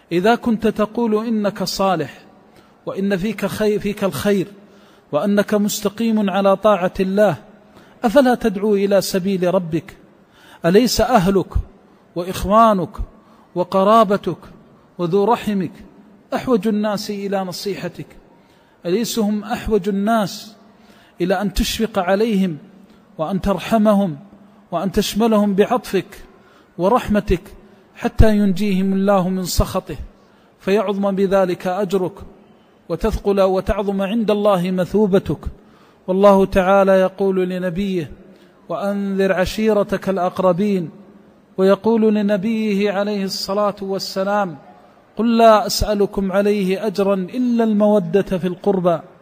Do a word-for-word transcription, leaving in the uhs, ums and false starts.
إذا كنت تقول إنك صالح وإن فيك, خير فيك الخير وأنك مستقيم على طاعة الله، أفلا تدعو إلى سبيل ربك؟ أليس أهلك وإخوانك وقرابتك وذو رحمك أحوج الناس إلى نصيحتك؟ أليس هم أحوج الناس إلى أن تشفق عليهم وأن ترحمهم وأن تشملهم بعطفك ورحمتك حتى ينجيهم الله من سخطه فيعظم بذلك أجرك وتثقل وتعظم عند الله مثوبتك؟ والله تعالى يقول لنبيه: وأنذر عشيرتك الأقربين، ويقول لنبيه عليه الصلاة والسلام: قل لا أسألكم عليه أجرا إلا المودة في القربى